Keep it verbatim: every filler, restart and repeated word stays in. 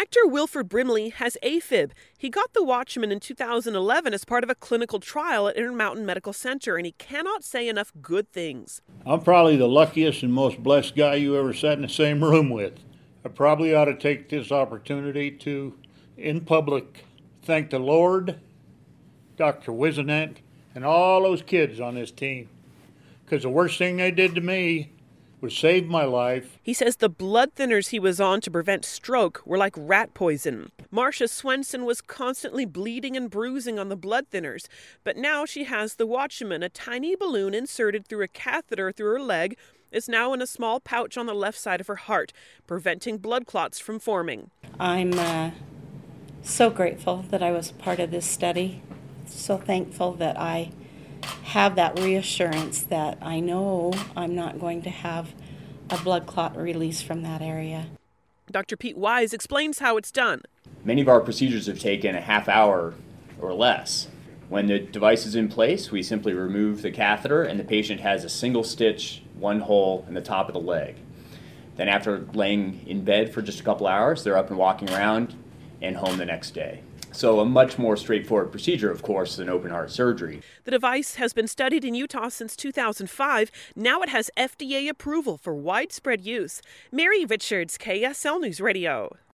Actor Wilford Brimley has AFib. He got the Watchman in two thousand eleven as part of a clinical trial at Intermountain Medical Center, and he cannot say enough good things. I'm probably the luckiest and most blessed guy you ever sat in the same room with. I probably ought to take this opportunity to, in public, thank the Lord, Doctor Wisenant, and all those kids on this team. Because the worst thing they did to me was save my life. He says the blood thinners he was on to prevent stroke were like rat poison. Marcia Swenson was constantly bleeding and bruising on the blood thinners, but now she has the Watchman, a tiny balloon inserted through a catheter through her leg, is now in a small pouch on the left side of her heart, preventing blood clots from forming. I'm uh, so grateful that I was part of this study, so thankful that I have that reassurance that I know I'm not going to have a blood clot release from that area. Doctor Pete Wise explains how it's done. Many of our procedures have taken a half hour or less. When the device is in place, we simply remove the catheter and the patient has a single stitch, one hole in the top of the leg. Then after laying in bed for just a couple hours, they're up and walking around and home the next day. So a much more straightforward procedure, of course, than open heart surgery. The device has been studied in Utah since two thousand five. Now it has F D A approval for widespread use. Mary Richards, K S L News Radio.